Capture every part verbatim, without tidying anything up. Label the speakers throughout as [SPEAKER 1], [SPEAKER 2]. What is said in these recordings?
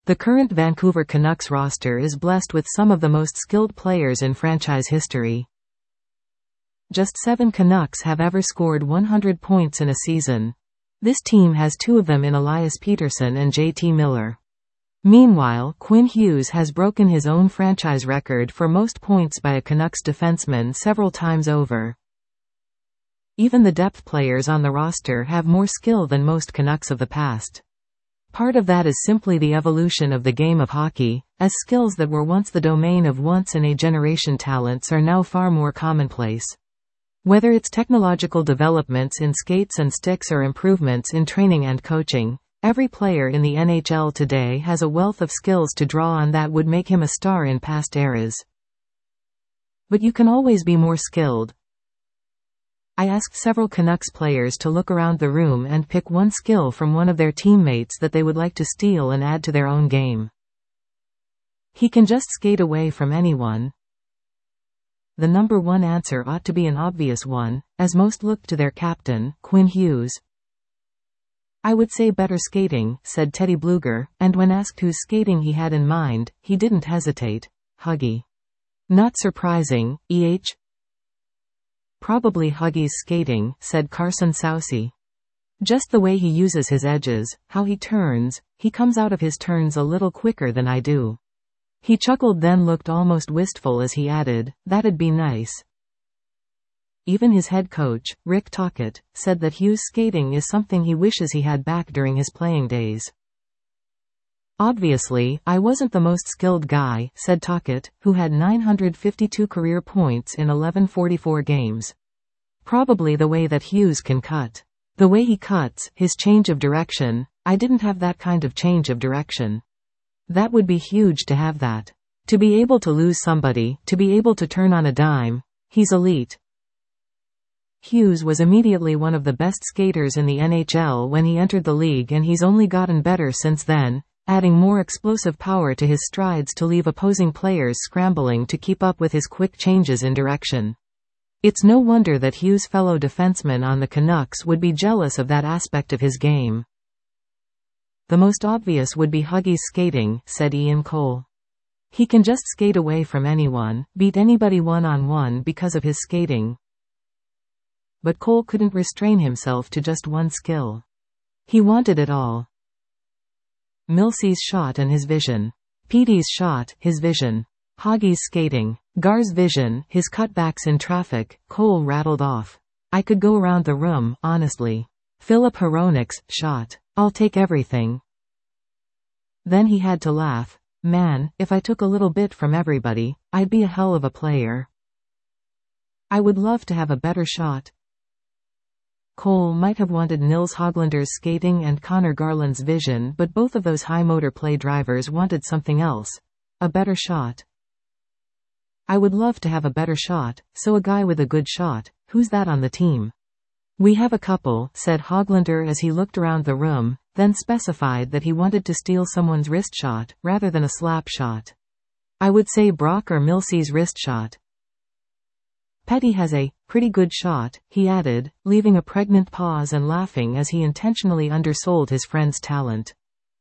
[SPEAKER 1] The current Vancouver Canucks roster is blessed with some of the most skilled players in franchise history. Just seven Canucks have ever scored one hundred points in a season. This team has two of them in Elias Pettersson and J T Miller. Meanwhile, Quinn Hughes has broken his own franchise record for most points by a Canucks defenseman several times over. Even the depth players on the roster have more skill than most Canucks of the past. Part of that is simply the evolution of the game of hockey, as skills that were once the domain of once-in-a-generation talents are now far more commonplace. Whether it's technological developments in skates and sticks or improvements in training and coaching, every player in the N H L today has a wealth of skills to draw on that would make him a star in past eras. But you can always be more skilled. I asked several Canucks players to look around the room and pick one skill from one of their teammates that they would like to steal and add to their own game. He can just skate away from anyone. The number one answer ought to be an obvious one, as most look to their captain, Quinn Hughes. I would say better skating, said Teddy Bluger, and when asked whose skating he had in mind, he didn't hesitate. Huggy. Not surprising, eh? Probably Huggy's skating, said Carson Soucy. Just the way he uses his edges, how he turns, he comes out of his turns a little quicker than I do. He chuckled, then looked almost wistful as he added, that'd be nice. Even his head coach, Rick Tocchet, said that Hughes' skating is something he wishes he had back during his playing days. Obviously, I wasn't the most skilled guy, said Tocchet, who had nine hundred fifty-two career points in eleven forty-four games. Probably the way that Hughes can cut. The way he cuts, his change of direction, I didn't have that kind of change of direction. That would be huge to have that. To be able to lose somebody, to be able to turn on a dime, he's elite. Hughes was immediately one of the best skaters in the N H L when he entered the league, and he's only gotten better since then, adding more explosive power to his strides to leave opposing players scrambling to keep up with his quick changes in direction. It's no wonder that Hughes' fellow defensemen on the Canucks would be jealous of that aspect of his game. The most obvious would be Huggy's skating, said Ian Cole. He can just skate away from anyone, beat anybody one-on-one because of his skating. But Cole couldn't restrain himself to just one skill. He wanted it all. Millsie's shot and his vision. Petey's shot, his vision. Huggy's skating. Gar's vision, his cutbacks in traffic, Cole rattled off. I could go around the room, honestly. Philip Hronik's shot. I'll take everything. Then he had to laugh. Man, if I took a little bit from everybody, I'd be a hell of a player. I would love to have a better shot. Cole might have wanted Nils Hoglander's skating and Connor Garland's vision, but both of those high motor play drivers wanted something else. A better shot. I would love to have a better shot, so a guy with a good shot, who's that on the team? We have a couple, said Hoglander as he looked around the room, then specified that he wanted to steal someone's wrist shot, rather than a slap shot. I would say Brock or Millsie's wrist shot. Petty has a pretty good shot, he added, leaving a pregnant pause and laughing as he intentionally undersold his friend's talent.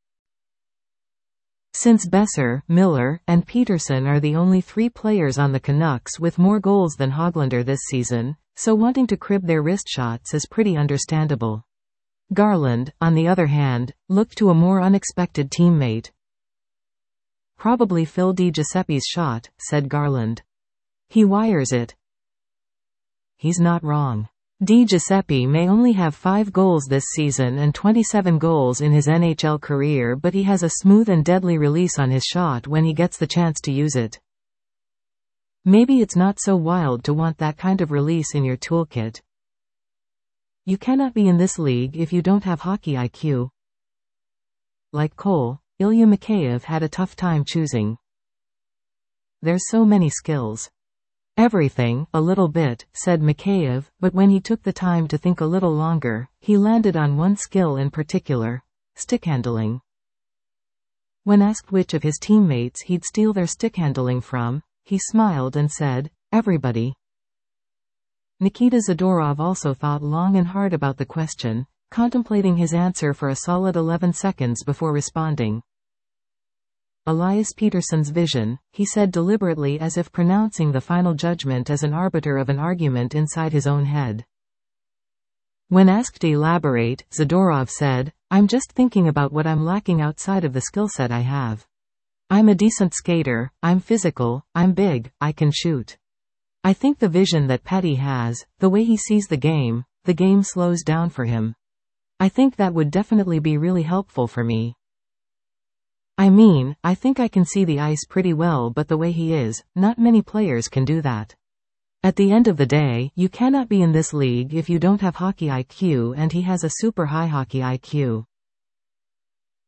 [SPEAKER 1] Since Besser, Miller, and Pettersson are the only three players on the Canucks with more goals than Hoglander this season, so wanting to crib their wrist shots is pretty understandable. Garland, on the other hand, looked to a more unexpected teammate. Probably Phil DiGiuseppe's shot, said Garland. He wires it. He's not wrong. DiGiuseppe may only have five goals this season and twenty-seven goals in his N H L career, but he has a smooth and deadly release on his shot when he gets the chance to use it. Maybe it's not so wild to want that kind of release in your toolkit. You cannot be in this league if you don't have hockey I Q. Like Cole, Ilya Mikheyev had a tough time choosing. There's so many skills. Everything, a little bit, said Mikheyev, but when he took the time to think a little longer, he landed on one skill in particular: stick handling. When asked which of his teammates he'd steal their stick handling from, he smiled and said, everybody. Nikita Zadorov also thought long and hard about the question, contemplating his answer for a solid eleven seconds before responding. Elias Peterson's vision, he said deliberately, as if pronouncing the final judgment as an arbiter of an argument inside his own head. When asked to elaborate, Zadorov said, "I'm just thinking about what I'm lacking outside of the skill set I have. I'm a decent skater, I'm physical, I'm big, I can shoot. I think the vision that Petty has, the way he sees the game, the game slows down for him. I think that would definitely be really helpful for me. I mean, I think I can see the ice pretty well, but the way he is, not many players can do that. At the end of the day, you cannot be in this league if you don't have hockey I Q, and he has a super high hockey I Q.